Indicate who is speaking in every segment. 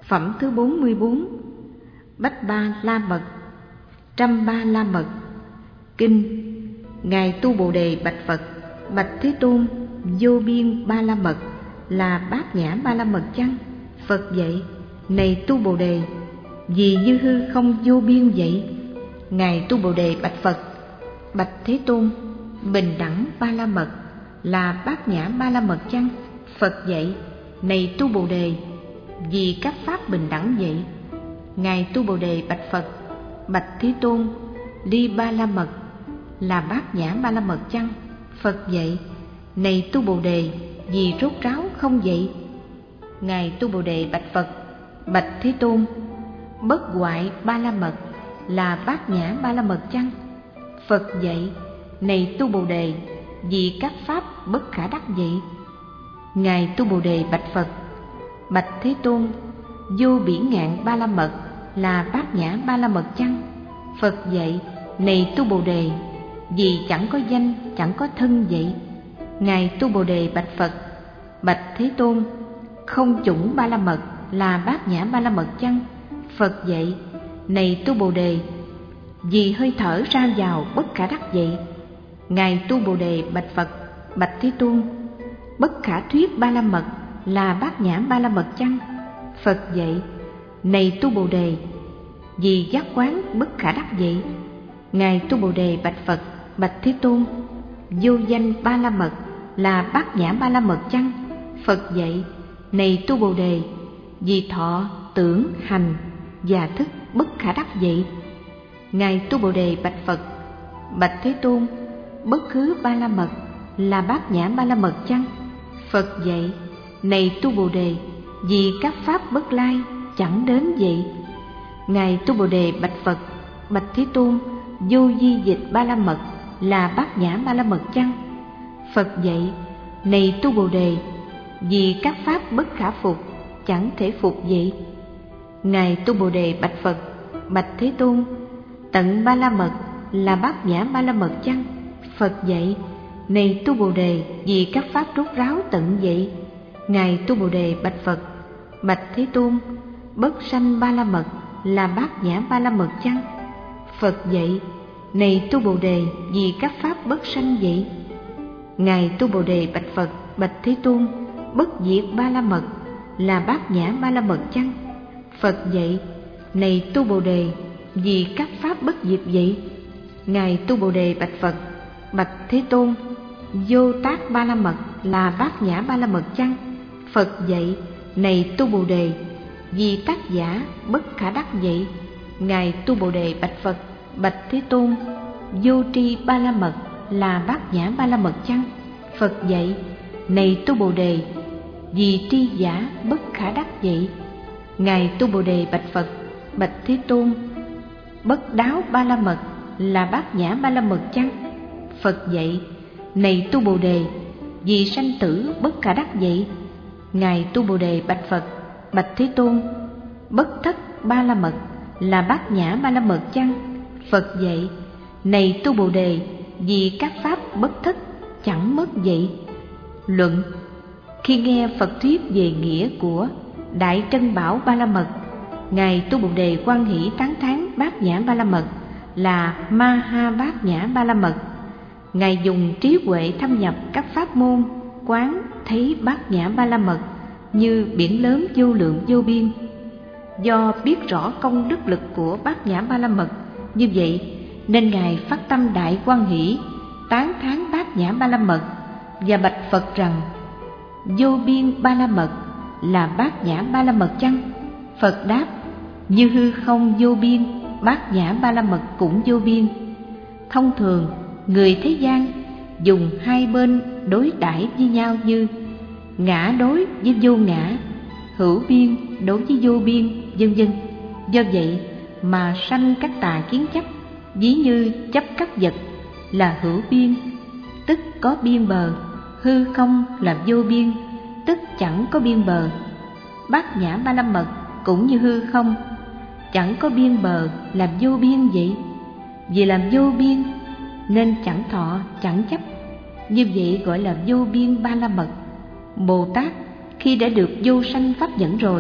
Speaker 1: Phẩm thứ 44. Bách Ba La Mật, Trăm Ba La Mật. Kinh. Ngài Tu Bồ Đề bạch Phật: Bạch Thế Tôn, vô biên ba la mật là bát nhã ba la mật chăng? Phật dạy: Này Tu Bồ Đề, vì như hư không vô biên vậy. Ngài Tu Bồ Đề bạch Phật: Bạch Thế Tôn, bình đẳng ba la mật là bát nhã ba la mật chăng? Phật dạy: Này Tu Bồ Đề, vì các pháp bình đẳng vậy. Ngài Tu Bồ Đề bạch Phật: Bạch Thế Tôn, ly ba la mật là bát nhã ba la mật chăng? Phật dạy: Này Tu Bồ Đề, vì rốt ráo không vậy. Ngài Tu Bồ Đề bạch Phật: Bạch Thế Tôn, bất hoại ba la mật là bát nhã ba la mật chăng? Phật dạy: Này Tu Bồ Đề, vì các pháp bất khả đắc vậy. Ngài Tu Bồ Đề bạch Phật: Bạch Thế Tôn, vô bỉ ngạn ba la mật là bát nhã ba la mật chăng? Phật dạy: Này Tu Bồ Đề, vì chẳng có danh, chẳng có thân vậy. Ngài Tu Bồ Đề bạch Phật: Bạch Thế Tôn, không chủng ba la mật là bát nhã ba la mật chăng? Phật dạy: Này Tu Bồ Đề, vì hơi thở ra vào bất khả đắc vậy. Ngài Tu Bồ Đề bạch Phật: Bạch Thế Tôn, bất khả thuyết ba la mật là bát nhã ba la mật chăng? Phật dạy: Này Tu Bồ Đề, vì giác quán bất khả đắc vậy. Ngài Tu Bồ Đề bạch Phật: Bạch Thế Tôn, vô danh ba la mật là bát nhã ba la mật chăng? Phật dạy: Này Tu Bồ Đề, vì thọ, tưởng, hành và thức bất khả đắc vậy. Ngài Tu Bồ Đề bạch Phật: Bạch Thế Tôn, bất khứ ba la mật là bát nhã ba la mật chăng? Phật dạy: Này Tu Bồ Đề, vì các pháp bất lai chẳng đến vậy. Ngài Tu Bồ Đề bạch Phật: Bạch Thế Tôn, vô di dịch ba la mật là bát nhã ba la mật chăng? Phật dạy: Này Tu Bồ Đề, vì các pháp bất khả phục chẳng thể phục vậy. Ngài Tu Bồ Đề bạch Phật: Bạch Thế Tôn, tận ba la mật là bát nhã ba la mật chăng? Phật dạy: Này Tu Bồ Đề, vì các pháp rốt ráo tận vậy. Ngài Tu Bồ Đề bạch Phật: Bạch Thế Tôn, bất sanh ba la mật là bát nhã ba la mật chăng? Phật dạy: Này Tu Bồ Đề, vì các pháp bất sanh vậy. Ngài Tu Bồ Đề bạch Phật: Bạch Thế Tôn, bất diệt ba la mật là bát nhã ba la mật chăng? Phật dạy: Này Tu Bồ Đề, vì các pháp bất diệt vậy. Ngài Tu Bồ Đề bạch Phật: Bạch Thế Tôn, vô tác ba la mật là bát nhã ba la mật chăng? Phật dạy: Này Tu Bồ Đề, vì tác giả bất khả đắc vậy. Ngài Tu Bồ Đề bạch Phật: Bạch Thế Tôn, vô tri ba la mật là bát nhã ba la mật chăng? Phật dạy: Này Tu Bồ Đề, vì tri giả bất khả đắc vậy. Ngài Tu Bồ Đề bạch Phật: Bạch Thế Tôn, bất đáo ba la mật là bát nhã ba la mật chăng? Phật dạy: Này Tu Bồ Đề, vì sanh tử bất khả đắc vậy. Ngài Tu Bồ Đề bạch Phật: Bạch Thế Tôn, bất thất ba la mật là bát nhã ba la mật chăng? Phật dạy: Này Tu Bồ Đề, vì các pháp bất thất chẳng mất vậy. Luận. Khi nghe Phật thuyết về nghĩa của Đại Trân Bảo ba la mật, Ngài Tu Bồ Đề hoan hỷ tán thán bát nhã ba la mật là ma ha bát nhã ba la mật. Ngài dùng trí huệ thâm nhập các pháp môn, quán thấy bát nhã ba la mật như biển lớn vô lượng vô biên. Do biết rõ công đức lực của bát nhã ba la mật như vậy, nên Ngài phát tâm đại hoan hỷ tán thán bát nhã ba la mật và bạch Phật rằng: Vô biên ba la mật là bát nhã ba la mật chăng? Phật đáp: Như hư không vô biên, bát nhã ba la mật cũng vô biên. Thông thường người thế gian dùng hai bên đối đãi với nhau như ngã đối với vô ngã, hữu biên đối với vô biên, vân vân. Do vậy mà sanh các tà kiến chấp, ví như chấp các vật là hữu biên, tức có biên bờ; hư không là vô biên, tức chẳng có biên bờ. Bát nhã ba la mật cũng như hư không, chẳng có biên bờ, làm vô biên vậy. Vì làm vô biên nên chẳng thọ, chẳng chấp, như vậy gọi là vô biên ba la mật. Bồ Tát khi đã được vô sanh pháp nhẫn rồi,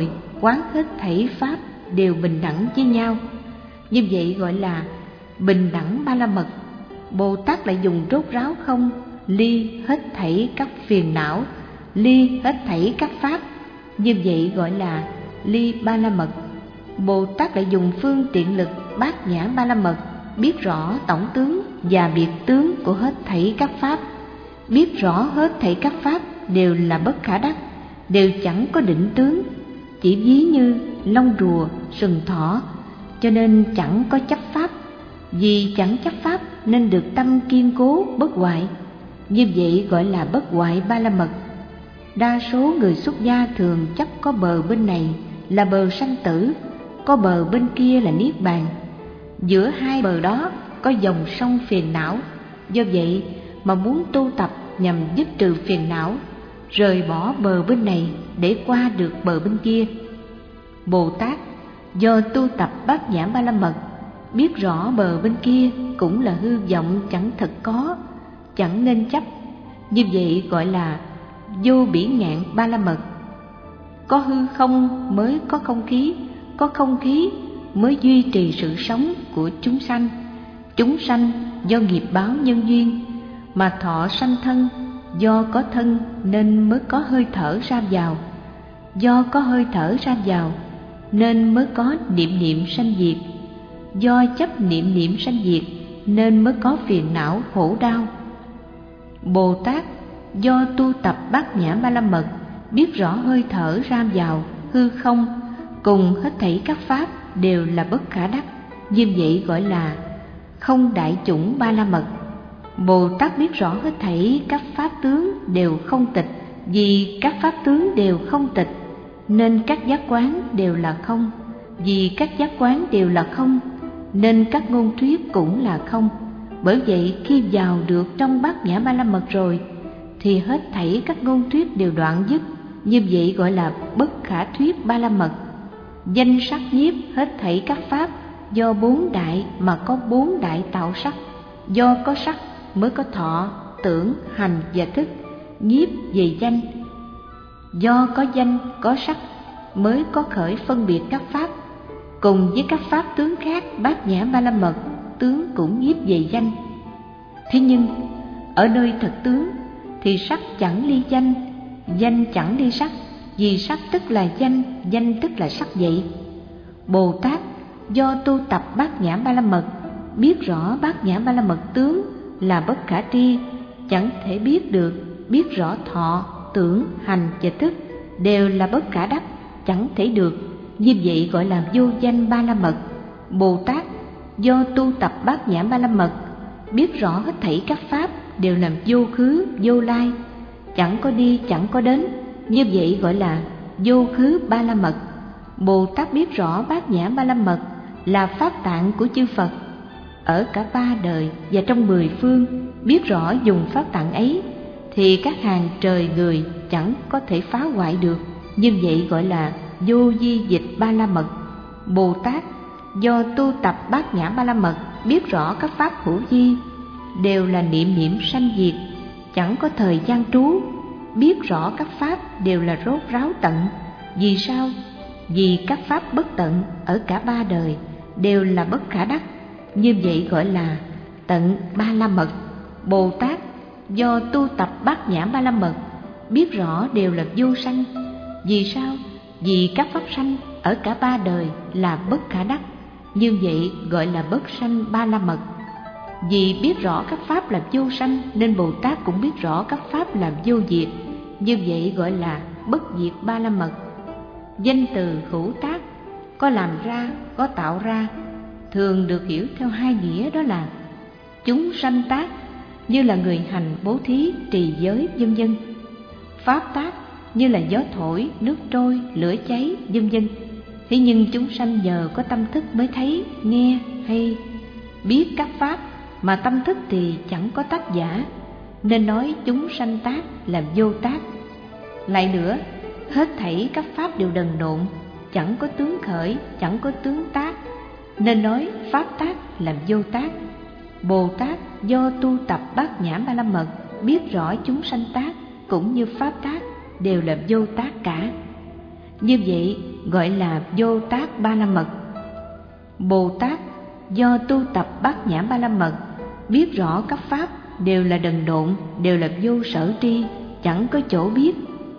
Speaker 1: quán hết thảy pháp đều bình đẳng với nhau. Như vậy gọi là bình đẳng ba la mật. Bồ Tát lại dùng rốt ráo không, ly hết thảy các phiền não, ly hết thảy các pháp. Như vậy gọi là ly ba la mật. Bồ Tát lại dùng phương tiện lực bát nhã ba la mật, biết rõ tổng tướng và biệt tướng của hết thảy các pháp. Biết rõ hết thảy các pháp đều là bất khả đắc, đều chẳng có định tướng, chỉ ví như lông rùa, sừng thỏ, cho nên chẳng có chấp pháp. Vì chẳng chấp pháp nên được tâm kiên cố bất hoại. Như vậy gọi là bất hoại ba la mật. Đa số người xuất gia thường chấp có bờ bên này là bờ sanh tử, có bờ bên kia là niết bàn. Giữa hai bờ đó có dòng sông phiền não. Do vậy mà muốn tu tập nhằm dứt trừ phiền não, rời bỏ bờ bên này để qua được bờ bên kia. Bồ Tát do tu tập bát nhã ba la mật, biết rõ bờ bên kia cũng là hư vọng chẳng thật có, chẳng nên chấp. Như vậy gọi là vô bỉ ngạn ba la mật. Có hư không mới có không khí, có không khí mới duy trì sự sống của chúng sanh. Chúng sanh do nghiệp báo nhân duyên mà thọ sanh thân, do có thân nên mới có hơi thở ra vào, do có hơi thở ra vào nên mới có niệm niệm sanh diệt, do chấp niệm niệm sanh diệt nên mới có phiền não khổ đau. Bồ Tát do tu tập bát nhã ba la mật, biết rõ hơi thở ra vào, hư không cùng hết thảy các pháp đều là bất khả đắc. Như vậy gọi là không đại chủng ba la mật. Bồ Tát biết rõ hết thảy các pháp tướng đều không tịch. Vì các pháp tướng đều không tịch nên các giác quán đều là không. Vì các giác quán đều là không nên các ngôn thuyết cũng là không. Bởi vậy khi vào được trong bát nhã ba la mật rồi thì hết thảy các ngôn thuyết đều đoạn dứt. Như vậy gọi là bất khả thuyết ba la mật. Danh sắc nhiếp hết thảy các pháp do bốn đại mà có bốn đại tạo sắc. Do có sắc mới có thọ, tưởng, hành và thức. Nhiếp về danh. Do có danh, có sắc mới có khởi phân biệt các pháp. Cùng với các pháp tướng khác, bát nhã ba la mật tướng cũng nhiếp về danh. Thế nhưng ở nơi thật tướng thì sắc chẳng ly danh, danh chẳng ly sắc. Vì sắc tức là danh, danh tức là sắc vậy. Bồ Tát do tu tập bát nhã ba la mật, biết rõ bát nhã ba la mật tướng là bất khả tri, chẳng thể biết được. Biết rõ thọ, tưởng, hành và thức đều là bất khả đắc, chẳng thể được. Như vậy gọi là vô danh ba la mật. Bồ Tát do tu tập bát nhã ba la mật, biết rõ hết thảy các pháp đều là vô khứ, vô lai, chẳng có đi, chẳng có đến. Như vậy gọi là vô khứ ba la mật. Bồ Tát biết rõ bát nhã ba la mật là pháp tạng của chư Phật ở cả ba đời và trong 10 phương. Biết rõ dùng pháp tạng ấy thì các hàng trời người chẳng có thể phá hoại được. Như vậy gọi là vô di dịch ba la mật. Bồ Tát do tu tập bát nhã ba la mật, biết rõ các pháp hữu vi đều là niệm niệm sanh diệt, chẳng có thời gian trú. Biết rõ các pháp đều là rốt ráo tận. Vì sao? Vì các pháp bất tận ở cả ba đời đều là bất khả đắc. Như vậy gọi là tận ba la mật. Bồ Tát do tu tập bát nhã ba la mật, biết rõ đều là vô sanh. Vì sao? Vì các pháp sanh ở cả ba đời là bất khả đắc. Như vậy gọi là bất sanh ba la mật. Vì biết rõ các pháp là vô sanh nên Bồ Tát cũng biết rõ các pháp là vô diệt. Như vậy gọi là bất diệt ba la mật. Danh từ hữu tác có làm ra, có tạo ra, thường được hiểu theo hai nghĩa, đó là chúng sanh tác như là người hành bố thí, trì giới vân vân. Pháp tác như là gió thổi, nước trôi, lửa cháy vân vân. Thế nhưng chúng sanh nhờ có tâm thức mới thấy, nghe hay biết các pháp, mà tâm thức thì chẳng có tác giả, nên nói chúng sanh tác là vô tác. Lại nữa, hết thảy các pháp đều đần độn, chẳng có tướng khởi, chẳng có tướng tác, nên nói pháp tác là vô tác. Bồ Tát do tu tập bát nhã ba la mật, biết rõ chúng sanh tác cũng như pháp tác đều là vô tác cả. Như vậy gọi là Vô Tác Ba La Mật. Bồ Tát do tu tập Bát Nhã Ba La Mật, biết rõ các pháp đều là đần độn, đều là vô sở tri, chẳng có chỗ biết.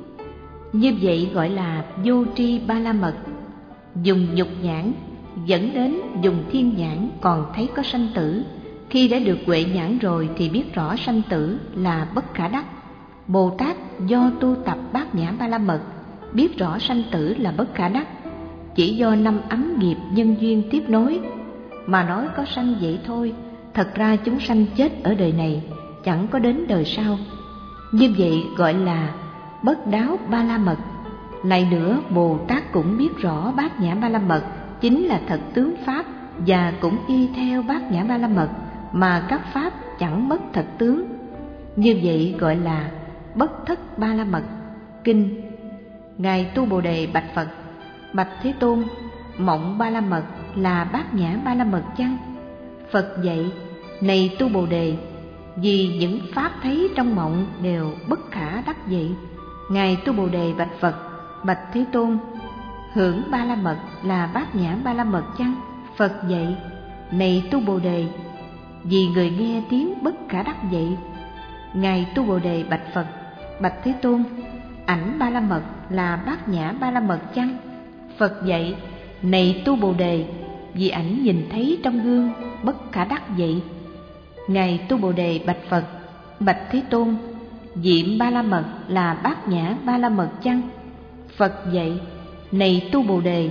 Speaker 1: Như vậy gọi là Vô Tri Ba La Mật. Dùng nhục nhãn dẫn đến dùng thiên nhãn còn thấy có sanh tử. Khi đã được huệ nhãn rồi thì biết rõ sanh tử là bất khả đắc. Bồ Tát do tu tập Bát Nhã Ba La Mật, biết rõ sanh tử là bất khả đắc, chỉ do 5 ấm nghiệp nhân duyên tiếp nối mà nói có sanh vậy thôi. Thật ra chúng sanh chết ở đời này, chẳng có đến đời sau. Như vậy gọi là Bất Đáo Ba La Mật. Lại nữa, Bồ Tát cũng biết rõ Bát Nhã Ba La Mật chính là thật tướng pháp, và cũng y theo Bát Nhã Ba La Mật mà các pháp chẳng mất thật tướng. Như vậy gọi là Bất Thất Ba La Mật. Kinh: Ngài Tu Bồ Đề bạch Phật: Bạch Thế Tôn, mộng Ba La Mật là Bát Nhã Ba La Mật chăng? Phật dạy: Này Tu Bồ Đề, vì những pháp thấy trong mộng đều bất khả đắc vậy. Ngài Tu Bồ Đề bạch Phật: Bạch Thế Tôn, hưởng Ba La Mật là Bát Nhã Ba La Mật chăng? Phật dạy: Này Tu Bồ Đề, vì người nghe tiếng bất khả đắc vậy. Ngài Tu Bồ Đề bạch Phật: Bạch Thế Tôn, ảnh Ba La Mật là Bát Nhã Ba La Mật chăng? Phật dạy: Này Tu Bồ Đề, vì ảnh nhìn thấy trong gương bất khả đắc vậy. Ngài Tu Bồ Đề bạch Phật: Bạch Thế Tôn, diệm Ba La Mật là Bát Nhã Ba La Mật chăng? Phật dạy: Này Tu Bồ Đề,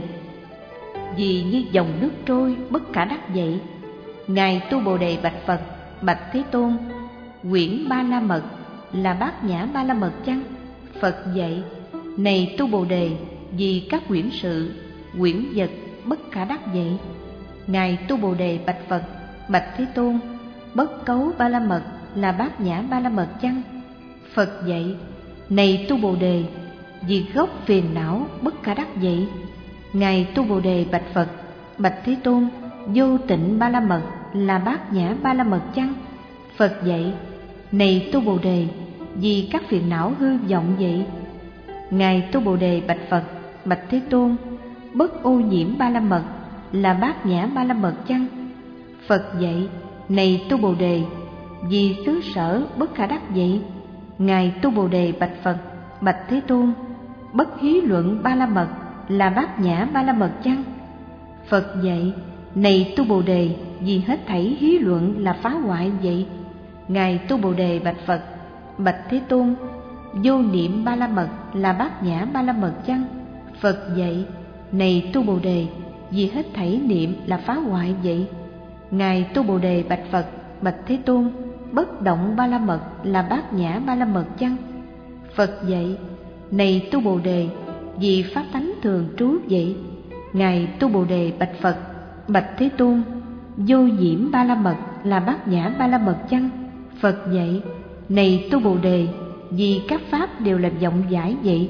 Speaker 1: vì như dòng nước trôi bất khả đắc vậy. Ngài Tu Bồ Đề bạch Phật: Bạch Thế Tôn, quyển Ba La Mật là Bát Nhã Ba La Mật chăng? Phật dạy: Này Tu Bồ Đề, vì các quyển sự, quyển vật bất khả đắc vậy. Ngài Tu Bồ Đề bạch Phật: Bạch Thế Tôn, bất cấu Ba La Mật là Bát Nhã Ba La Mật chăng? Phật dạy: Này Tu Bồ Đề, vì gốc phiền não bất khả đắc vậy. Ngài Tu Bồ Đề bạch Phật: Bạch Thế Tôn, vô tịnh Ba La Mật là Bát Nhã Ba La Mật chăng? Phật dạy: Này Tu Bồ Đề, vì các phiền não hư vọng vậy. Ngài Tu Bồ Đề bạch Phật: Bạch Thế Tôn, bất ô nhiễm Ba La Mật là Bát Nhã Ba La Mật chăng? Phật dạy: Này Tu Bồ Đề, vì xứ sở bất khả đắc vậy. Ngài Tu Bồ Đề bạch Phật: Bạch Thế Tôn, bất hí luận Ba La Mật là Bát Nhã Ba La Mật chăng? Phật dạy: Này Tu Bồ Đề, vì hết thảy hí luận là phá hoại vậy. Ngài Tu Bồ Đề bạch Phật: Bạch Thế Tôn, vô niệm Ba La Mật là Bát Nhã Ba La Mật chăng? Phật dạy: Này Tu Bồ Đề, vì hết thảy niệm là phá hoại vậy. Ngài Tu Bồ Đề bạch Phật: Bạch Thế Tôn, bất động Ba La Mật là Bát Nhã Ba La Mật chăng? Phật dạy: Này Tu Bồ Đề, vì pháp tánh thường trú vậy. Ngài Tu Bồ Đề bạch Phật: Bạch Thế Tôn, vô nhiễm Ba La Mật là Bát Nhã Ba La Mật chăng? Phật dạy: Này Tu Bồ Đề, vì các pháp đều là vọng giải vậy.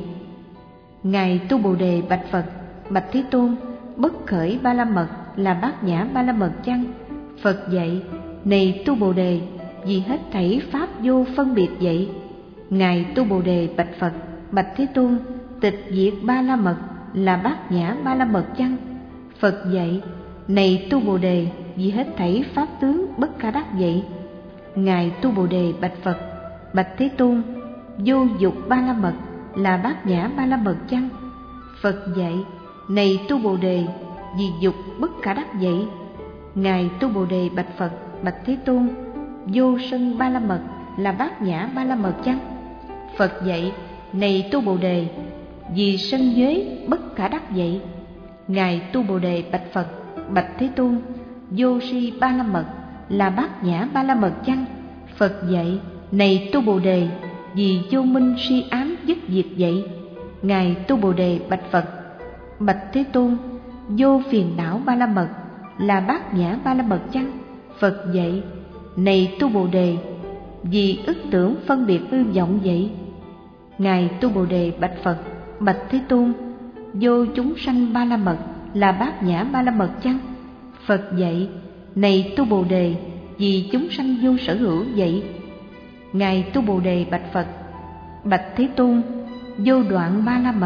Speaker 1: Ngài Tu Bồ Đề bạch Phật: Bạch Thế Tôn, bất khởi Ba La Mật là Bát Nhã Ba La Mật chăng? Phật dạy: Này Tu Bồ Đề, vì hết thảy pháp vô phân biệt vậy. Ngài Tu Bồ Đề bạch Phật: Bạch Thế Tôn, tịch diệt Ba La Mật là Bát Nhã Ba La Mật chăng? Phật dạy: Này Tu Bồ Đề, vì hết thảy pháp tướng bất khả đắc vậy. Ngài Tu Bồ Đề bạch Phật: Bạch Thế Tôn, vô dục Ba La Mật là Bát Nhã Ba La Mật chăng? Phật dạy: Này Tu Bồ Đề, vì dục bất khả đắc vậy. Ngài Tu Bồ Đề bạch Phật: Bạch Thế Tôn, vô sân Ba La Mật là Bát Nhã Ba La Mật chăng? Phật dạy: Này Tu Bồ Đề, vì sân giới bất khả đắc vậy. Ngài Tu Bồ Đề bạch Phật: Bạch Thế Tôn, vô si Ba La Mật là Bát Nhã Ba La Mật chăng? Phật dạy: Này Tu Bồ Đề, vì vô minh si ám dứt diệt vậy. Ngài Tu Bồ Đề bạch Phật: Bạch Thế Tôn, vô phiền não Ba La Mật là Bát Nhã Ba La Mật chăng? Phật dạy: Này Tu Bồ Đề, vì ức tưởng phân biệt hư vọng vậy. Ngài Tu Bồ Đề bạch Phật: Bạch Thế Tôn, vô chúng sanh Ba La Mật là Bát Nhã Ba La Mật chăng? Phật dạy: Này Tu Bồ Đề, vì chúng sanh vô sở hữu vậy. Ngài Tu Bồ Đề bạch Phật: Bạch Thế Tôn, vô đoạn Ba La Mật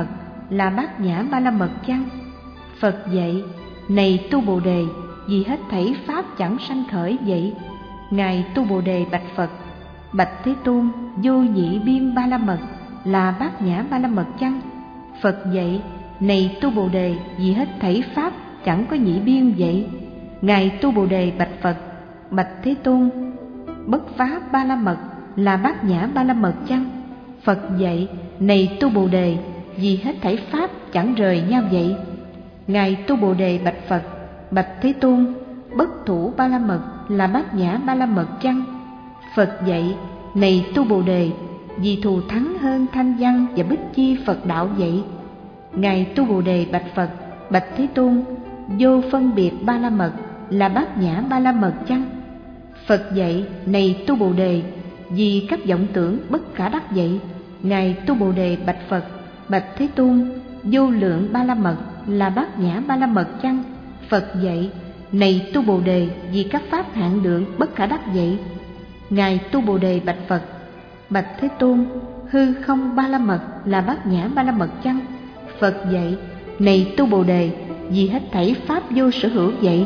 Speaker 1: là Bát Nhã Ba La Mật chăng? Phật dạy: này Tu Bồ Đề, vì hết thảy pháp chẳng sanh khởi vậy. Ngài Tu Bồ Đề bạch Phật: bạch Thế Tôn, vô nhị biên ba la mật là Bát Nhã Ba La Mật chăng? Phật dạy: này Tu Bồ Đề, vì hết thảy pháp chẳng có nhị biên vậy. Ngài Tu Bồ Đề bạch Phật: bạch Thế Tôn, bất phá ba la mật là Bát Nhã Ba La Mật chăng? Phật dạy: này Tu Bồ Đề, vì hết thảy pháp chẳng rời nhau vậy. Ngài Tu Bồ Đề bạch Phật: bạch Thế Tôn, bất thủ ba la mật là Bát Nhã Ba La Mật chăng? Phật dạy: này Tu Bồ Đề, vì thù thắng hơn thanh văn và bích chi Phật đạo vậy. Ngài Tu Bồ Đề bạch Phật: bạch Thế Tôn, vô phân biệt ba la mật là Bát Nhã Ba La Mật chăng? Phật dạy: này Tu Bồ Đề, vì các vọng tưởng bất khả đắc vậy. Ngài Tu Bồ Đề bạch Phật: bạch Thế Tôn, vô lượng ba la mật là Bát Nhã Ba La Mật chăng? Phật dạy: này Tu Bồ Đề, vì các pháp hạn lượng bất khả đắc vậy. Ngài Tu Bồ Đề bạch Phật: bạch Thế Tôn, hư không ba la mật là Bát Nhã Ba La Mật chăng? Phật dạy: này Tu Bồ Đề, vì hết thảy pháp vô sở hữu vậy.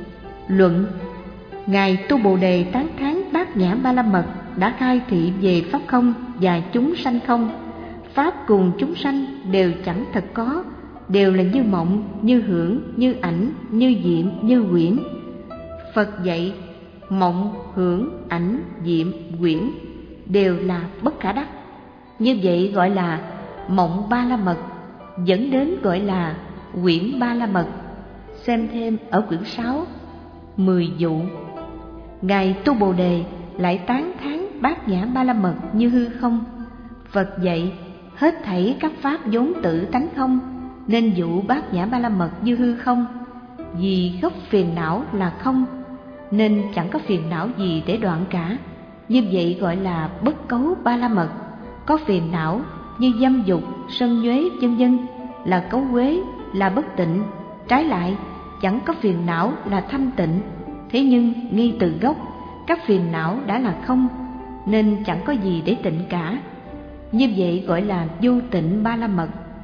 Speaker 1: Luận: Ngài Tu Bồ Đề tán thán Bát Nhã Ba La Mật đã khai thị về pháp không và chúng sanh không. Pháp cùng chúng sanh đều chẳng thật có, đều là như mộng, như hưởng, như ảnh, như diệm, như quyển. Phật dạy: mộng, hưởng, ảnh, diệm, quyển đều là bất khả đắc. Như vậy gọi là mộng ba la mật, dẫn đến gọi là quyển ba la mật. Xem thêm ở quyển 6, 10 dụ. Ngài Tu Bồ Đề lại tán thán Bát Nhã Ba La Mật như hư không. Phật dạy: hết thảy các pháp vốn tự tánh không, nên dụ Bát Nhã Ba La Mật như hư không. Vì gốc phiền não là không, nên chẳng có phiền não gì để đoạn cả. Như vậy gọi là bất cấu ba la mật. Có phiền não như dâm dục, sân nhuế vân vân là cấu uế, là bất tịnh. Trái lại, chẳng có phiền não là thanh tịnh. Thế nhưng ngay từ gốc, các phiền não đã là không, nên chẳng có gì để tịnh cả. Như vậy gọi là vô tịnh ba la mật.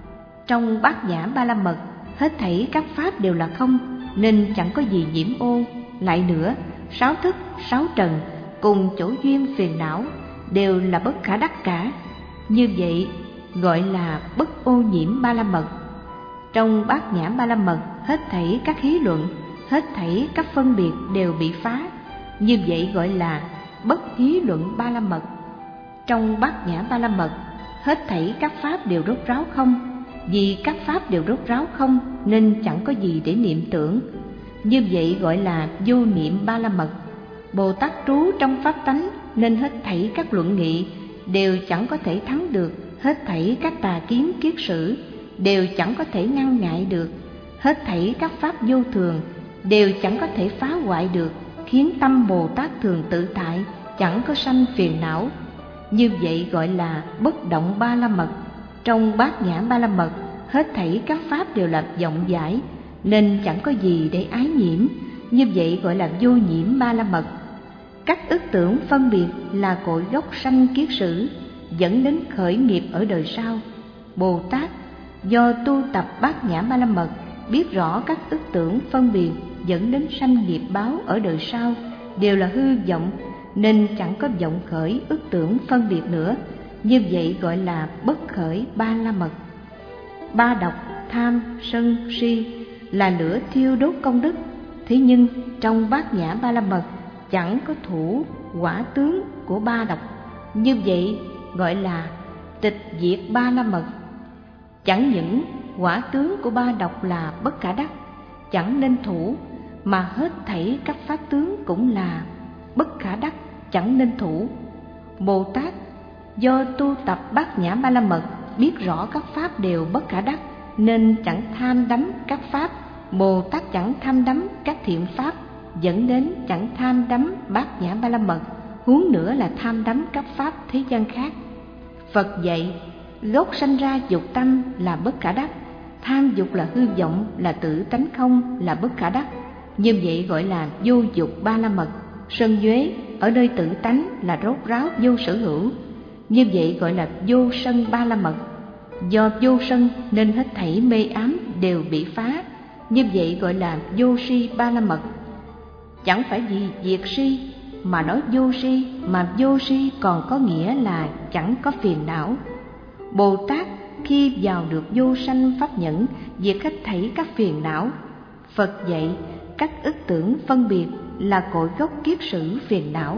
Speaker 1: Trong Bát Nhã Ba La Mật, hết thảy các pháp đều là không, nên chẳng có gì nhiễm ô. Lại nữa, 6 thức, 6 trần cùng chỗ duyên phiền não đều là bất khả đắc cả. Như vậy gọi là bất ô nhiễm ba la mật. Trong Bát Nhã Ba La Mật, hết thảy các hí luận, hết thảy các phân biệt đều bị phá. Như vậy gọi là bất hí luận ba la mật. Trong Bát Nhã Ba La Mật, hết thảy các pháp đều rốt ráo không. Vì các pháp đều rốt ráo không, nên chẳng có gì để niệm tưởng. Như vậy gọi là vô niệm ba la mật. Bồ Tát trú trong pháp tánh, nên hết thảy các luận nghị đều chẳng có thể thắng được. Hết thảy các tà kiến kiết sử đều chẳng có thể ngăn ngại được. Hết thảy các pháp vô thường đều chẳng có thể phá hoại được, khiến tâm Bồ Tát thường tự tại, chẳng có sanh phiền não. Như vậy gọi là bất động ba la mật. Trong Bát Nhã Ba La Mật, hết thảy các pháp đều là vọng giải, nên chẳng có gì để ái nhiễm. Như vậy gọi là vô nhiễm ba la mật. Các ức tưởng phân biệt là cội gốc sanh kiết sử, dẫn đến khởi nghiệp ở đời sau. Bồ Tát do tu tập Bát Nhã Ba La Mật, biết rõ các ức tưởng phân biệt dẫn đến sanh nghiệp báo ở đời sau đều là hư vọng, nên chẳng có vọng khởi ức tưởng phân biệt nữa. Như vậy gọi là bất khởi ba la mật. Ba độc, tham, sân, si là lửa thiêu đốt công đức. Thế nhưng trong Bát Nhã Ba La Mật chẳng có thủ quả tướng của ba độc. Như vậy gọi là tịch diệt ba la mật. Chẳng những quả tướng của ba độc là bất khả đắc, chẳng nên thủ, mà hết thảy các pháp tướng cũng là bất khả đắc, chẳng nên thủ. Bồ Tát do tu tập Bát Nhã Ba La Mật, biết rõ các pháp đều bất khả đắc, nên chẳng tham đắm các pháp. Bồ Tát chẳng tham đắm các thiện pháp, dẫn đến chẳng tham đắm Bát Nhã Ba La Mật, huống nữa là tham đắm các pháp thế gian khác. Phật dạy: gốc sanh ra dục tâm là bất khả đắc, tham dục là hư vọng, là tự tánh không, là bất khả đắc. Như vậy gọi là vô dục ba la mật. Sân nhuế ở nơi tự tánh là rốt ráo vô sở hữu. Như vậy gọi là vô sân ba la mật. Do vô sân nên hết thảy mê ám đều bị phá, như vậy gọi là vô si ba la mật. Chẳng phải vì diệt si mà nói vô si, mà vô si còn có nghĩa là chẳng có phiền não. Bồ Tát khi vào được vô sanh pháp nhẫn, diệt hết thảy các phiền não. Phật dạy các ức tưởng phân biệt là cội gốc kiết sử phiền não.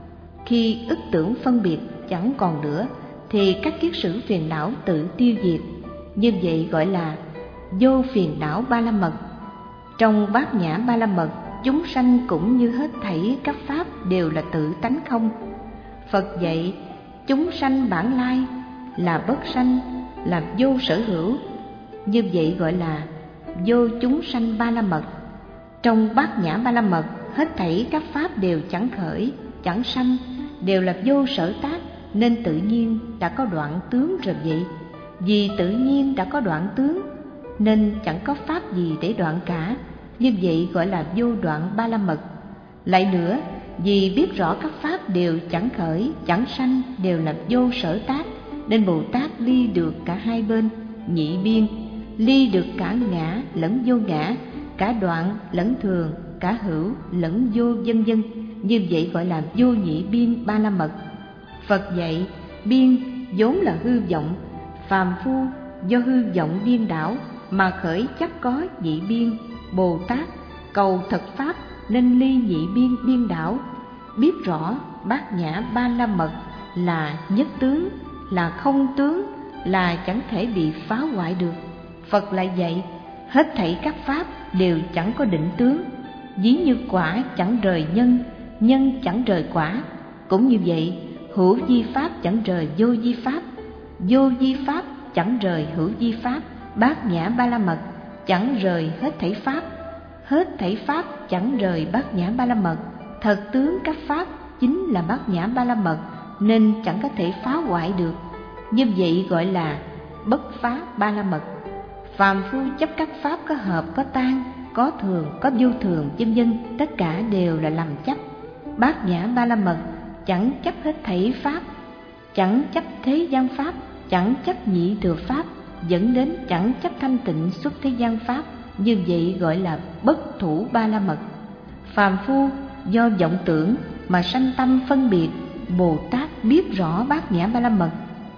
Speaker 1: Khi ức tưởng phân biệt chẳng còn nữa thì các kiết sử phiền não tự tiêu diệt, như vậy gọi là vô phiền não ba la mật. Trong bát nhã ba la mật, chúng sanh cũng như hết thảy các pháp đều là tự tánh không. Phật dạy chúng sanh bản lai là bất sanh, là vô sở hữu, như vậy gọi là vô chúng sanh ba la mật. Trong bát nhã ba la mật, hết thảy các pháp đều chẳng khởi, chẳng sanh, đều là vô sở tác, nên tự nhiên đã có đoạn tướng rồi vậy. Vì tự nhiên đã có đoạn tướng nên chẳng có pháp gì để đoạn cả, như vậy gọi là vô đoạn ba la mật. Lại nữa, vì biết rõ các pháp đều chẳng khởi, chẳng sanh, đều là vô sở tác, nên Bồ Tát ly được cả hai bên, nhị biên, ly được cả ngã lẫn vô ngã, cả đoạn lẫn thường, cả hữu lẫn vô, vân vân. Như vậy gọi là vô nhị biên ba la mật. Phật dạy biên vốn là hư vọng, phàm phu do hư vọng điên đảo mà khởi chắc có nhị biên. Bồ Tát cầu thật pháp nên ly nhị biên điên đảo, biết rõ bát nhã ba la mật là nhất tướng, là không tướng, là chẳng thể bị phá hoại được. Phật lại dạy hết thảy các pháp đều chẳng có định tướng, ví như quả chẳng rời nhân, nhân chẳng rời quả. Cũng như vậy, hữu vi pháp chẳng rời vô vi pháp, vô vi pháp chẳng rời hữu vi pháp. Bát nhã ba la mật chẳng rời hết thảy pháp, hết thảy pháp chẳng rời bát nhã ba la mật. Thật tướng các pháp chính là bát nhã ba la mật, nên chẳng có thể phá hoại được, như vậy gọi là bất phá ba la mật. Phàm phu chấp các pháp có hợp, có tan, có thường, có vô thường, vân vân, tất cả đều là lầm chấp. Bát nhã ba la mật chẳng chấp hết thảy pháp, chẳng chấp thế gian pháp, chẳng chấp nhị thừa pháp, dẫn đến chẳng chấp thanh tịnh xuất thế gian pháp, như vậy gọi là bất thủ ba la mật. Phàm phu do vọng tưởng mà sanh tâm phân biệt, Bồ Tát biết rõ bát nhã ba la mật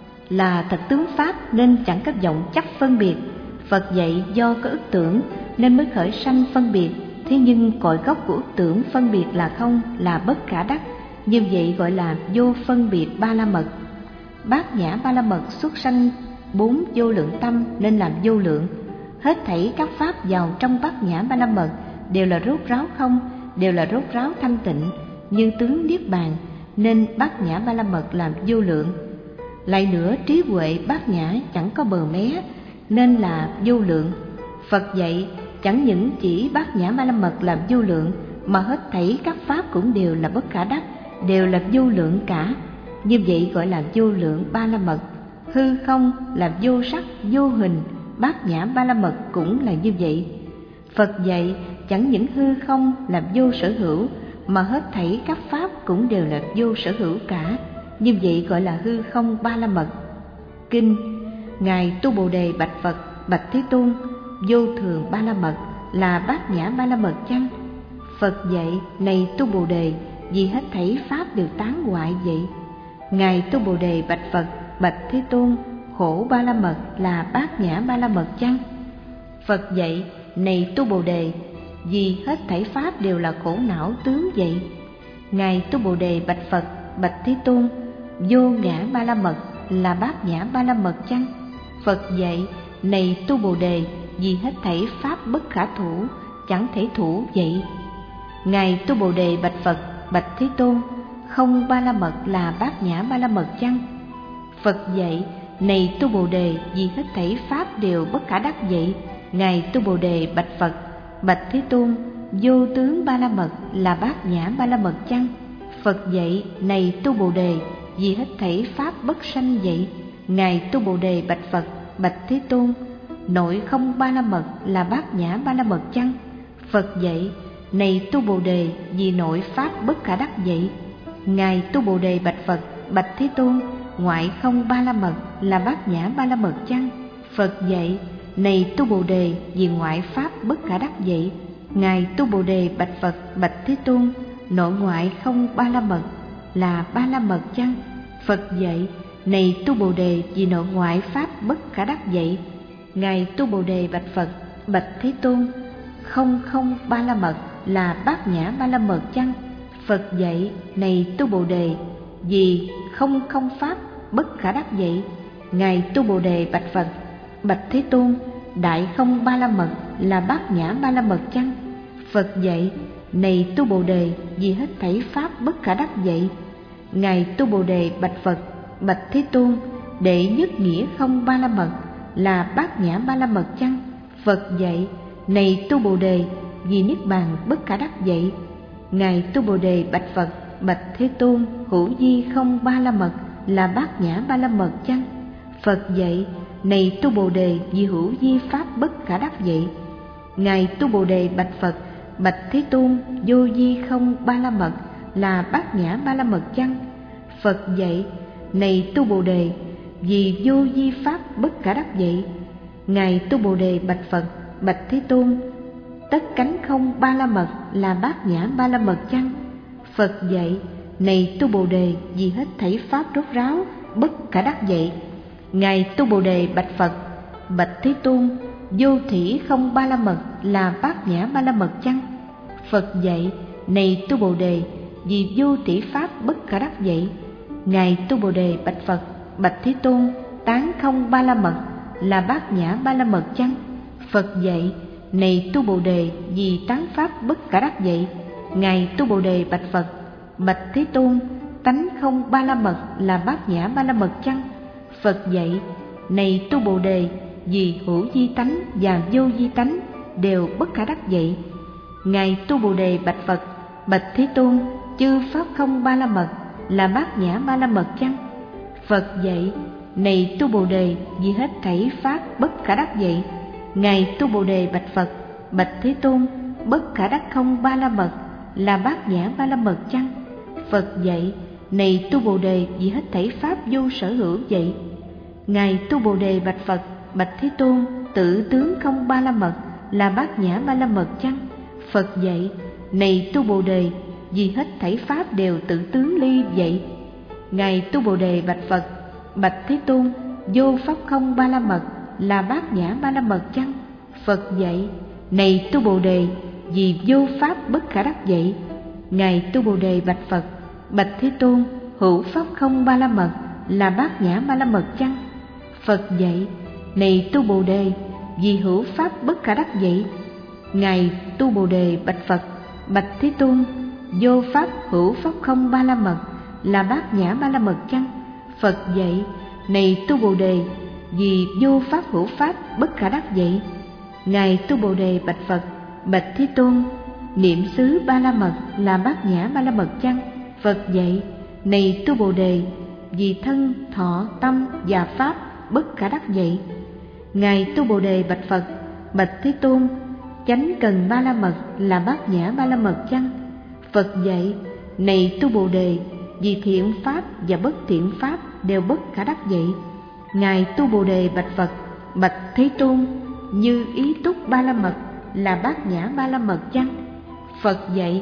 Speaker 1: là thật tướng pháp nên chẳng có vọng chấp phân biệt. Phật dạy do có ức tưởng nên mới khởi sanh phân biệt, thế nhưng cội gốc của ức tưởng phân biệt là không, là bất khả đắc, như vậy gọi là vô phân biệt ba la mật. Bát nhã ba la mật xuất sanh bốn vô lượng tâm nên làm vô lượng. Hết thảy các pháp vào trong bát nhã ba la mật đều là rốt ráo không, đều là rốt ráo thanh tịnh, như tướng niết bàn, nên bát nhã ba la mật làm vô lượng. Lại nữa, trí huệ bát nhã chẳng có bờ mé nên là vô lượng. Phật dạy chẳng những chỉ bát nhã ba la mật làm vô lượng, mà hết thảy các pháp cũng đều là bất khả đắc, đều là vô lượng cả, như vậy gọi là vô lượng ba la mật. Hư không là vô sắc vô hình, bát nhã ba la mật cũng là như vậy. Phật dạy chẳng những hư không là vô sở hữu, mà hết thảy các pháp cũng đều là vô sở hữu cả, như vậy gọi là hư không ba la mật. Kinh Ngài Tu Bồ Đề bạch Phật: Bạch Thế Tôn, vô thường ba la mật là bát nhã ba la mật chăng? Phật dạy: Này Tu Bồ Đề, vì hết thảy pháp đều tán hoại vậy. Ngài Tu Bồ Đề bạch Phật: Bạch Thế Tôn, khổ ba la mật là bát nhã ba la mật chăng? Phật dạy: Này Tu Bồ Đề, vì hết thảy pháp đều là khổ não tướng vậy. Ngài Tu Bồ Đề bạch Phật: Bạch Thế Tôn, vô ngã ba la mật là bát nhã ba la mật chăng? Phật dạy: Này Tu Bồ Đề, vì hết thảy pháp bất khả thủ, chẳng thể thủ vậy. Ngài Tu Bồ Đề bạch Phật: Bạch Thế Tôn, không ba la mật là bát nhã ba la mật chăng? Phật dạy: Này Tu Bồ Đề, vì hết thảy pháp đều bất khả đắc vậy. Ngài Tu Bồ Đề bạch Phật: Bạch Thế Tôn, vô tướng ba la mật là bát nhã ba la mật chăng? Phật dạy: Này Tu Bồ Đề, vì hết thảy pháp bất sanh vậy. Ngài Tu Bồ Đề bạch Phật: Bạch Thế Tôn, nội không ba la mật là bát nhã ba la mật chăng? Phật dạy: Này Tu Bồ Đề, vì nội pháp bất khả đắc vậy. Ngài Tu Bồ Đề bạch Phật: Bạch Thế Tôn, ngoại không ba la mật là bát nhã ba la mật chăng? Phật dạy: này Tu Bồ Đề, vì ngoại pháp bất khả đắc vậy. Ngài Tu Bồ Đề bạch Phật: bạch Thế Tôn, nội ngoại không ba la mật là ba la mật chăng? Phật dạy: này Tu Bồ Đề, vì nội ngoại pháp bất khả đắc vậy. Ngài Tu Bồ Đề bạch Phật: bạch Thế Tôn, không không ba la mật là bát nhã ba la mật chăng? Phật dạy: này Tu Bồ Đề, vì không không pháp bất khả đắc vậy. Ngài Tu Bồ Đề bạch Phật: bạch Thế Tôn, đại không ba la mật là bát nhã ba la mật chăng? Phật dạy: này Tu Bồ Đề, vì hết thảy pháp bất khả đắc vậy. Ngài Tu Bồ Đề bạch Phật: bạch Thế Tôn, đệ nhất nghĩa không ba la mật là bát nhã ba la mật chăng? Phật dạy: này Tu Bồ Đề, vì niết bàn bất khả đắc vậy. Ngài Tu Bồ Đề bạch Phật: bạch Thế Tôn, hữu vi không ba la mật là bát nhã ba la mật chăng? Phật dạy: này Tu Bồ Đề, vì hữu vi pháp bất khả đắc vậy. Ngài Tu Bồ Đề bạch Phật: bạch Thế Tôn, vô vi không ba la mật là bát nhã ba la mật chăng? Phật dạy: này Tu Bồ Đề, vì vô vi pháp bất khả đắc vậy. Ngài Tu Bồ Đề bạch Phật: bạch Thế Tôn, tất cánh không ba la mật là bát nhã ba la mật chăng? Phật dạy: này Tu Bồ Đề, vì hết thảy pháp rốt ráo bất khả đắc vậy. Ngài Tu Bồ Đề bạch Phật: bạch Thế Tôn, vô thỉ không ba la mật là bát nhã ba la mật chăng? Phật dạy: này Tu Bồ Đề, vì vô thỉ pháp bất khả đắc vậy. Ngài Tu Bồ Đề bạch Phật: bạch Thế Tôn, tán không ba la mật là bát nhã ba la mật chăng? Phật dạy: này Tu Bồ Đề, vì tán pháp bất khả đắc vậy. Ngài Tu Bồ Đề bạch Phật: bạch Thế Tôn, tánh không ba la mật là bát nhã ba la mật chăng? Phật dạy: này Tu Bồ Đề, vì hữu vi tánh và vô vi tánh đều bất khả đắc vậy. Ngài Tu Bồ Đề bạch Phật: bạch Thế Tôn, chư pháp không ba la mật là bát nhã ba la mật chăng? Phật dạy: này Tu Bồ Đề, vì hết thảy pháp bất khả đắc vậy. Ngài Tu Bồ Đề bạch Phật: bạch Thế Tôn, bất khả đắc không ba la mật là bát nhã ba la mật chăng? Phật dạy: này Tu Bồ Đề, vì hết thảy pháp vô sở hữu vậy. Ngài Tu Bồ Đề bạch Phật: bạch Thế Tôn, tự tướng không ba la mật là bát nhã ba la mật chăng? Phật dạy: này Tu Bồ Đề, vì hết thảy pháp đều tự tướng ly vậy. Ngài Tu Bồ Đề bạch Phật: bạch Thế Tôn, vô pháp không ba la mật là bát nhã ba la mật chăng? Phật dạy: này Tu Bồ Đề, vì vô pháp bất khả đắc vậy. Ngài Tu Bồ Đề bạch Phật: bạch Thế Tôn, hữu pháp không ba la mật là bát nhã ba la mật chăng? Phật dạy: này Tu Bồ Đề, vì hữu pháp bất khả đắc vậy. Ngài Tu Bồ Đề bạch Phật: bạch Thế Tôn, vô pháp hữu pháp không ba la mật là bát nhã ba la mật chăng? Phật dạy: này Tu Bồ Đề, vì vô pháp hữu pháp bất khả đắc vậy. Ngài Tu Bồ Đề bạch Phật: bạch Thế Tôn, niệm xứ ba la mật là bát nhã ba la mật chăng? Phật dạy: này Tu Bồ Đề, vì thân thọ tâm và pháp bất khả đắc vậy. Ngài Tu Bồ Đề bạch Phật: bạch Thế Tôn, chánh cần ba la mật là bát nhã ba la mật chăng? Phật dạy: này Tu Bồ Đề, vì thiện pháp và bất thiện pháp đều bất khả đắc vậy. Ngài Tu Bồ Đề bạch Phật: bạch Thế Tôn, như ý túc ba la mật là bát nhã ba la mật chăng? Phật dạy: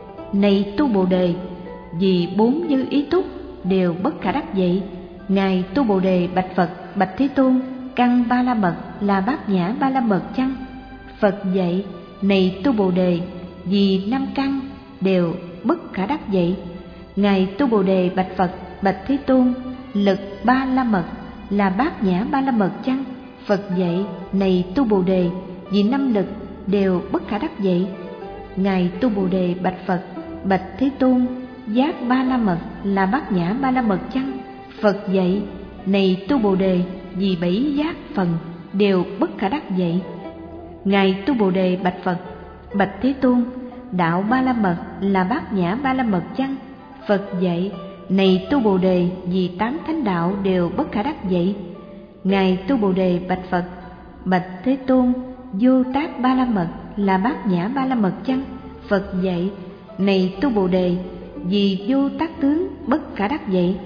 Speaker 1: này Tu Bồ Đề, vì bốn như ý túc đều bất khả đắc vậy. Ngài Tu Bồ Đề bạch Phật: bạch Thế Tôn, căn ba la mật là bát nhã ba la mật chăng? Phật dạy: này Tu Bồ Đề, vì năm căn đều bất khả đắc vậy. Ngài Tu Bồ Đề bạch Phật: bạch Thế Tôn, lực ba la mật là bát nhã ba la mật chăng? Phật dạy: này Tu Bồ Đề, vì năm lực đều bất khả đắc vậy. Ngài Tu Bồ Đề bạch Phật: bạch Thế Tôn, giác ba la mật là bát nhã ba la mật chăng? Phật dạy: này Tu Bồ Đề, vì bảy giác phần đều bất khả đắc vậy. Ngài Tu Bồ Đề bạch Phật: bạch Thế Tôn, đạo ba la mật là bát nhã ba la mật chăng? Phật dạy: này Tu Bồ Đề, vì tám thánh đạo đều bất khả đắc vậy. Ngài Tu Bồ Đề bạch Phật: bạch Thế Tôn, vô tác ba la mật là bát nhã ba la mật chăng? Phật dạy: này Tu Bồ Đề, vì vô tác tướng bất khả đắc vậy.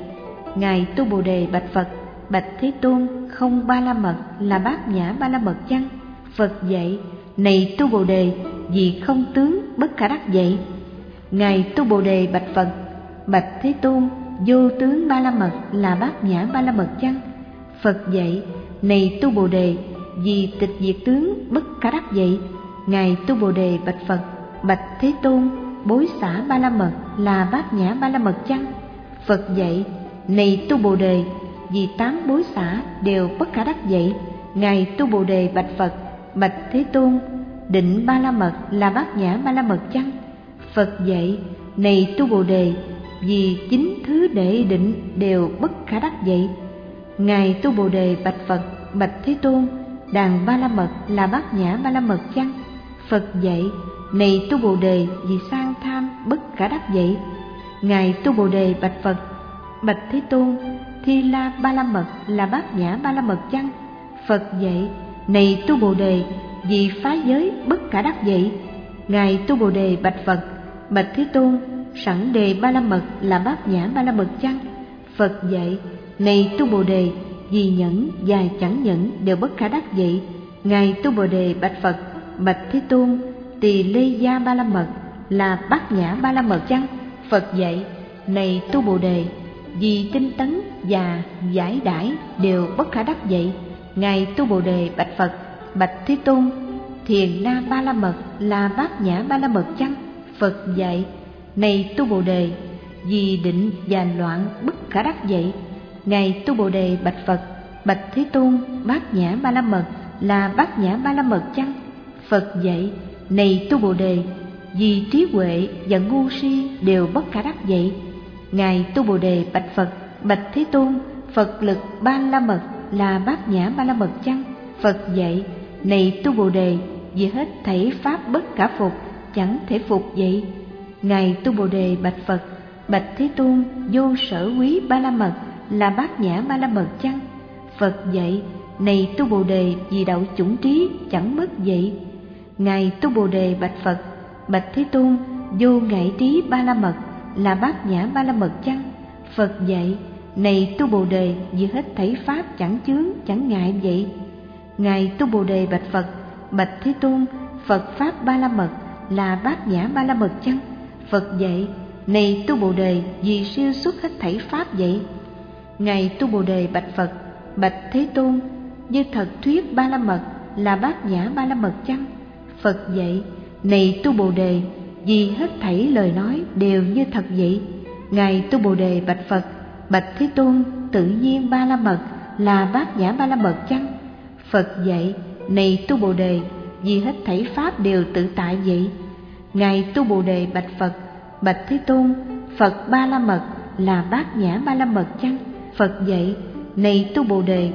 Speaker 1: Ngài Tu Bồ Đề bạch Phật: Bạch Thế Tôn, không ba la mật là bát nhã ba la mật chăng? Phật dạy: Này Tu Bồ Đề, vì không tướng bất khả đắc vậy. Ngài Tu Bồ Đề bạch Phật: Bạch Thế Tôn, vô tướng ba la mật là bát nhã ba la mật chăng? Phật dạy: Này Tu Bồ Đề, vì tịch diệt tướng bất khả đắc vậy. Ngài Tu Bồ Đề bạch Phật: Bạch Thế Tôn, bối xả ba la mật là bát nhã ba la mật chăng? Phật dạy: Này Tu Bồ Đề, vì 8 bối xả đều bất khả đắc vậy. Ngài Tu Bồ Đề bạch Phật: Bạch Thế Tôn, định ba la mật là bát nhã ba la mật chăng? Phật dạy: Này Tu Bồ Đề, vì 9 thứ đệ định đều bất khả đắc vậy. Ngài Tu Bồ Đề bạch Phật: Bạch Thế Tôn, đàn ba la mật là bát nhã ba la mật chăng? Phật dạy: Này Tu Bồ Đề, vì sang tham bất khả đắc vậy. Ngài Tu Bồ Đề bạch Phật: Bạch Thế Tôn, Thi La ba la mật là bát nhã ba la mật chăng? Phật dạy: Này Tu Bồ Đề, vì phá giới bất khả đắc vậy. Ngài Tu Bồ Đề bạch Phật: Bạch Thế Tôn, sẵn đề ba la mật là bát nhã ba la mật chăng? Phật dạy: Này Tu Bồ Đề, vì nhẫn và chẳng nhẫn đều bất khả đắc vậy. Ngài Tu Bồ Đề bạch Phật: Bạch Thế Tôn, Tỳ Lê Gia ba la mật là bát nhã ba la mật chăng? Phật dạy: Này Tu Bồ Đề, vì tinh tấn và giải đãi đều bất khả đắc vậy. Ngài Tu Bồ Đề bạch Phật: Bạch Thế Tôn, Thiền Na ba la mật là bát nhã ba la mật chăng? Phật dạy: Này Tu Bồ Đề, vì định và loạn bất khả đắc vậy. Ngài Tu Bồ Đề bạch Phật: Bạch Thế Tôn, bát nhã ba la mật là bát nhã ba la mật chăng? Phật dạy: Này Tu Bồ Đề, vì trí huệ và ngu si đều bất khả đắc vậy. Ngài Tu Bồ Đề bạch Phật: Bạch Thế Tôn, Phật lực ba la mật là bát nhã ba la mật chăng? Phật dạy: Này Tu Bồ Đề, vì hết thảy pháp bất khả phục, chẳng thể phục vậy. Ngài Tu Bồ Đề bạch Phật: Bạch Thế Tôn, vô sở quý ba la mật là bát nhã ba la mật chăng? Phật dạy: Này Tu Bồ Đề, vì đạo chủng trí chẳng mất vậy. Ngài Tu Bồ Đề bạch Phật: Bạch Thế Tôn, vô ngại trí ba la mật là bát nhã ba la mật chăng? Phật dạy: Này Tu Bồ Đề, vì hết thảy pháp chẳng chướng chẳng ngại vậy. Ngài Tu Bồ Đề bạch Phật: Bạch Thế Tôn, Phật pháp ba la mật là bát nhã ba la mật chăng? Phật dạy: Này Tu Bồ Đề, vì siêu xuất hết thảy pháp vậy. Ngài Tu Bồ Đề bạch Phật: Bạch Thế Tôn, như thật thuyết ba la mật là bát nhã ba la mật chăng? Phật dạy: Này Tu Bồ Đề, vì hết thảy lời nói đều như thật vậy. Ngài Tu Bồ Đề bạch Phật: Bạch Thế Tôn, tự nhiên ba la mật là bát nhã ba la mật chăng? Phật dạy: Này Tu Bồ Đề, vì hết thảy pháp đều tự tại vậy. Ngài Tu Bồ Đề bạch Phật: Bạch Thế Tôn, Phật ba la mật là bát nhã ba la mật chăng? Phật dạy: Này Tu Bồ Đề,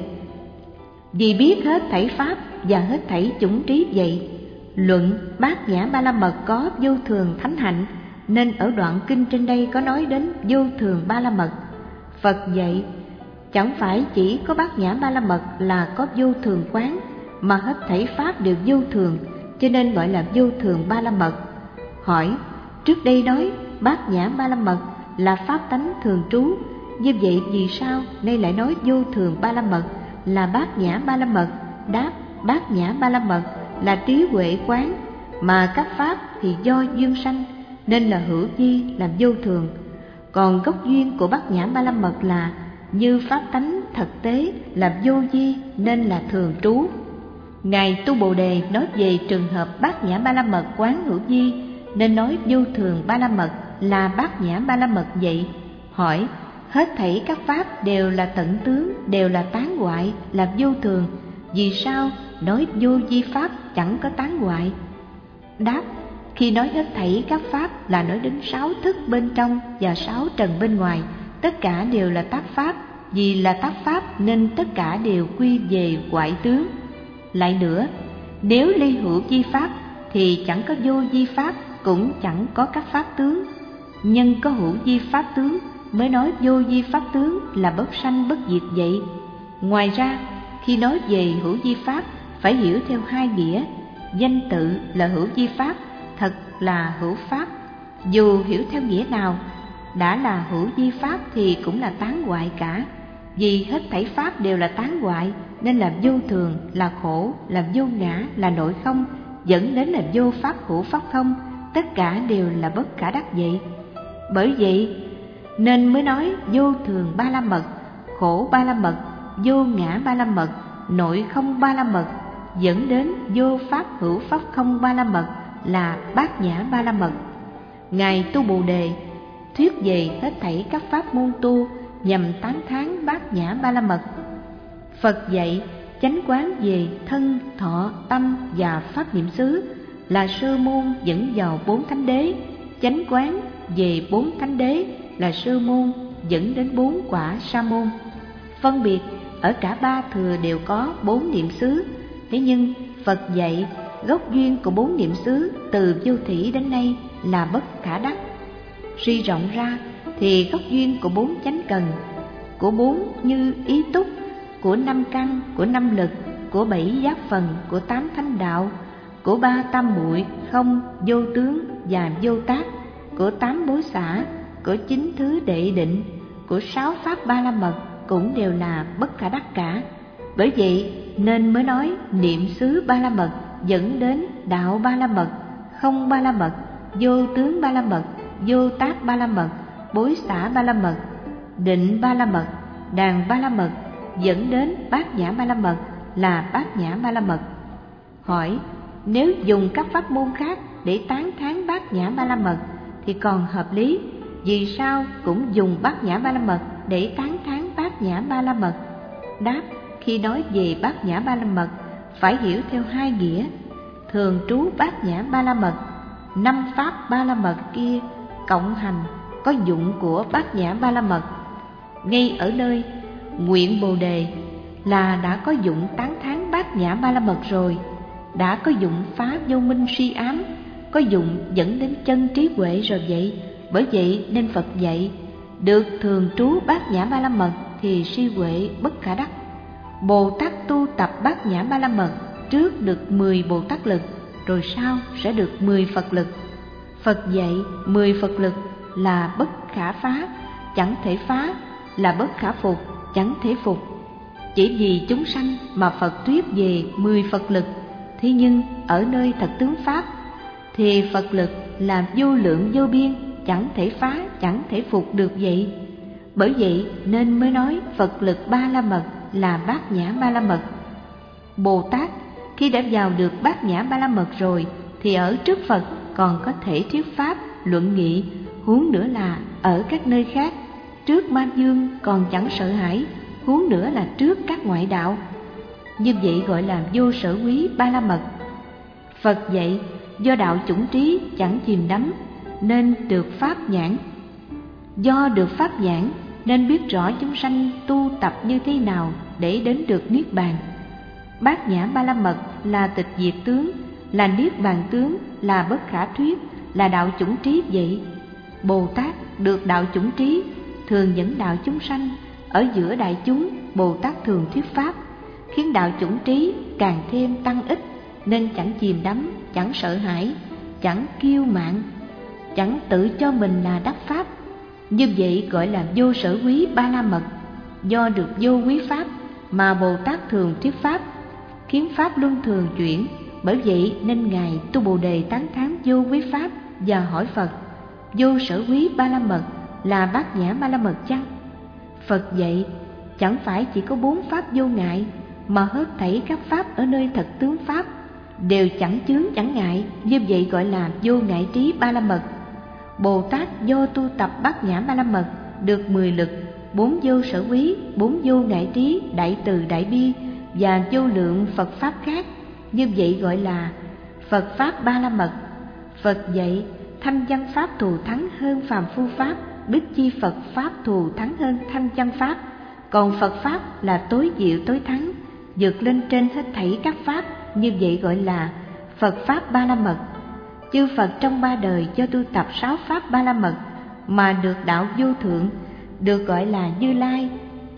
Speaker 1: vì biết hết thảy pháp và hết thảy chủng trí vậy. Luận bát nhã ba la mật có vô thường thánh hạnh, nên ở đoạn kinh trên đây có nói đến vô thường ba la mật. Phật dạy: chẳng phải chỉ có bát nhã ba la mật là có vô thường quán, mà hết thảy pháp đều vô thường, cho nên gọi là vô thường ba la mật. Hỏi: trước đây nói bát nhã ba la mật là pháp tánh thường trú, như vậy vì sao nay lại nói vô thường ba la mật là bát nhã ba la mật? Đáp: bát nhã ba la mật là trí huệ quán, mà các pháp thì do duyên sanh, nên là hữu vi làm vô thường. Còn gốc duyên của bát nhã ba la mật là như pháp tánh thực tế là vô vi, nên là thường trú. Ngài Tu Bồ Đề nói về trường hợp bát nhã ba la mật quán hữu vi, nên nói vô thường ba la mật là bát nhã ba la mật vậy. Hỏi: hết thảy các pháp đều là tận tướng, đều là tán hoại, là vô thường, vì sao nói vô vi pháp chẳng có tán hoại? Đáp: khi nói hết thảy các pháp là nói đến 6 thức bên trong và 6 trần bên ngoài, tất cả đều là tác pháp. Vì là tác pháp nên tất cả đều quy về hoại tướng. Lại nữa, nếu ly hữu vi pháp thì chẳng có vô vi pháp, cũng chẳng có các pháp tướng. Nhân có hữu vi pháp tướng mới nói vô vi pháp tướng là bất sanh bất diệt vậy. Ngoài ra, khi nói về hữu vi pháp phải hiểu theo hai nghĩa. Danh tự là hữu vi pháp, thật là hữu pháp. Dù hiểu theo nghĩa nào đã là hữu vi pháp thì cũng là tán hoại cả. Vì hết thảy pháp đều là tán hoại, nên là vô thường, là khổ, là vô ngã, là nội không, dẫn đến là vô pháp hữu pháp không, tất cả đều là bất khả đắc vậy. Bởi vậy nên mới nói vô thường ba la mật, khổ ba la mật, vô ngã ba la mật, nội không ba la mật, dẫn đến vô pháp hữu pháp không ba la mật, là bát nhã ba la mật. Ngài Tu Bồ Đề thuyết về hết thảy các pháp môn tu nhằm tán thán bát nhã ba la mật. Phật dạy chánh quán về thân, thọ, tâm và pháp niệm xứ là sơ môn dẫn vào 4 thánh đế, chánh quán về 4 thánh đế là sơ môn dẫn đến 4 quả sa môn. Phân biệt ở cả 3 thừa đều có 4 niệm xứ, thế nhưng Phật dạy gốc duyên của 4 niệm xứ từ vô thủy đến nay là bất khả đắc. Suy rộng ra thì gốc duyên của 4 chánh cần, của 4 như ý túc, của 5 căn, của 5 lực, của 7 giác phần, của 8 thánh đạo, của 3 tam muội không, vô tướng và vô tác, của 8 bối xả, của 9 thứ đệ định, của 6 pháp ba la mật cũng đều là bất khả đắc cả. Bởi vậy nên mới nói niệm xứ ba la mật dẫn đến đạo ba la mật, không ba la mật, vô tướng ba la mật, vô tác ba la mật, bối xả ba la mật, định ba la mật, đàn ba la mật, dẫn đến bát nhã ba la mật, là bát nhã ba la mật. Hỏi, nếu dùng các pháp môn khác để tán thán bát nhã ba la mật thì còn hợp lý, vì sao cũng dùng bát nhã ba la mật để tán thán bát nhã ba la mật? Đáp, khi nói về bát nhã ba la mật phải hiểu theo 2 nghĩa. Thường trú bát nhã ba la mật, 5 pháp ba la mật kia cộng hành có dụng của bát nhã ba la mật. Ngay ở nơi nguyện Bồ Đề là đã có dụng tán thán bát nhã ba la mật rồi, đã có dụng phá vô minh suy ám, có dụng dẫn đến chân trí huệ rồi vậy. Bởi vậy nên Phật dạy được thường trú bát nhã ba la mật thì si huệ bất khả đắc. Bồ Tát tu tập bát nhã ba la mật trước được 10 Bồ Tát lực, rồi sau sẽ được 10 Phật lực. Phật dạy 10 Phật lực là bất khả phá, chẳng thể phá, là bất khả phục, chẳng thể phục. Chỉ vì chúng sanh mà Phật thuyết về 10 Phật lực, thế nhưng ở nơi thật tướng Pháp thì Phật lực là vô lượng vô biên, chẳng thể phá, chẳng thể phục được vậy. Bởi vậy nên mới nói Phật lực ba la mật là bát nhã ba la mật. Bồ Tát khi đã vào được bát nhã ba la mật rồi thì ở trước Phật còn có thể thuyết pháp, luận nghị, huống nữa là ở các nơi khác, trước ma vương còn chẳng sợ hãi, huống nữa là trước các ngoại đạo. Như vậy gọi là vô sở quý ba la mật. Phật dạy do đạo chủng trí chẳng chìm đắm nên được pháp nhãn, do được pháp nhãn nên biết rõ chúng sanh tu tập như thế nào để đến được niết bàn. Bát nhã ba la mật là tịch diệt tướng, là niết bàn tướng, là bất khả thuyết, là đạo chủng trí vậy. Bồ Tát được đạo chủng trí thường dẫn đạo chúng sanh, ở giữa đại chúng Bồ Tát thường thuyết pháp, khiến đạo chủng trí càng thêm tăng ích, nên chẳng chìm đắm, chẳng sợ hãi, chẳng kiêu mạn, chẳng tự cho mình là đắc pháp. Như vậy gọi là vô sở quý ba la mật. Do được vô quý pháp mà Bồ Tát thường thuyết pháp, khiến pháp luân thường chuyển. Bởi vậy nên Ngài Tu Bồ Đề tán thán vô quý pháp và hỏi Phật, vô sở quý ba la mật là bát nhã ba la mật chăng? Phật dạy chẳng phải chỉ có 4 pháp vô ngại, mà hết thảy các pháp ở nơi thật tướng pháp đều chẳng chướng chẳng ngại. Như vậy gọi là vô ngại trí ba la mật. Bồ Tát do tu tập bát nhã ba la mật được 10 lực, 4 vô sở quý, 4 vô ngại trí, đại từ đại bi và vô lượng Phật pháp khác. Như vậy gọi là Phật pháp ba la mật. Phật dạy thanh văn pháp thù thắng hơn phàm phu pháp, bích chi Phật pháp thù thắng hơn thanh văn pháp. Còn Phật pháp là tối diệu tối thắng, vượt lên trên hết thảy các pháp. Như vậy gọi là Phật pháp ba la mật. Chư Phật trong 3 đời do tu tập 6 pháp ba la mật mà được đạo vô thượng, được gọi là Như Lai,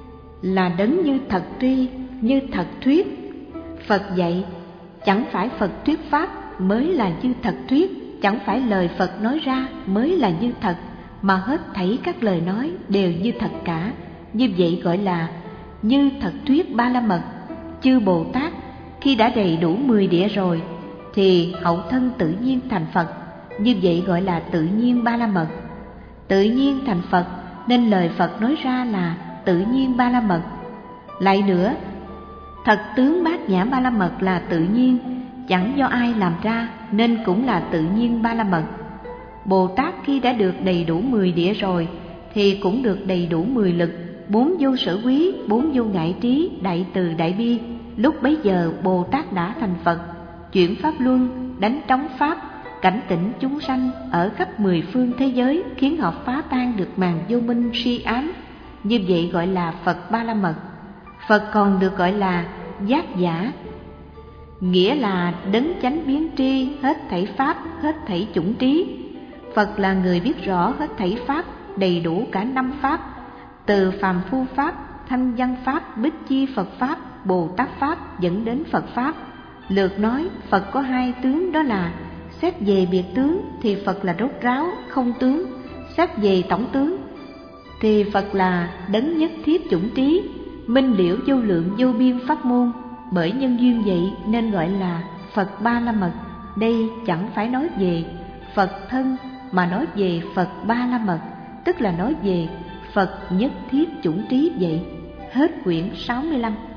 Speaker 1: là đấng như thật tri, như thật thuyết. Phật dạy chẳng phải Phật thuyết pháp mới là như thật thuyết, chẳng phải lời Phật nói ra mới là như thật, mà hết thảy các lời nói đều như thật cả, như vậy gọi là như thật thuyết Ba La Mật. Chư Bồ Tát khi đã đầy đủ 10 địa rồi thì hậu thân tự nhiên thành Phật, như vậy gọi là tự nhiên Ba La Mật. Tự nhiên thành Phật nên lời Phật nói ra là tự nhiên Ba La Mật. Lại nữa, thật tướng Bát Nhã Ba La Mật là tự nhiên, chẳng do ai làm ra nên cũng là tự nhiên Ba La Mật. Bồ Tát khi đã được đầy đủ 10 địa rồi thì cũng được đầy đủ 10 lực, 4 vô sở quý, 4 vô ngại trí, đại từ đại bi. Lúc bấy giờ Bồ Tát đã thành Phật, chuyển pháp luân, đánh trống pháp, cảnh tỉnh chúng sanh ở khắp 10 phương thế giới, khiến họ phá tan được màn vô minh si ám. Như vậy gọi là Phật Ba La Mật. Phật còn được gọi là giác giả, nghĩa là đấng chánh biến tri hết thảy pháp, hết thảy chủng trí. Phật là người biết rõ hết thảy pháp, đầy đủ cả 5 pháp, từ phàm phu pháp, thanh văn pháp, bích chi Phật pháp, Bồ Tát pháp dẫn đến Phật pháp. Lược nói Phật có 2 tướng, đó là xét về biệt tướng thì Phật là rốt ráo không tướng, xét về tổng tướng thì Phật là đấng nhất thiết chủng trí, minh liễu vô lượng vô biên pháp môn. Bởi nhân duyên vậy nên gọi là Phật Ba La Mật. Đây chẳng phải nói về Phật thân mà nói về Phật Ba La Mật, tức là nói về Phật nhất thiết chủng trí vậy. Hết quyển 65.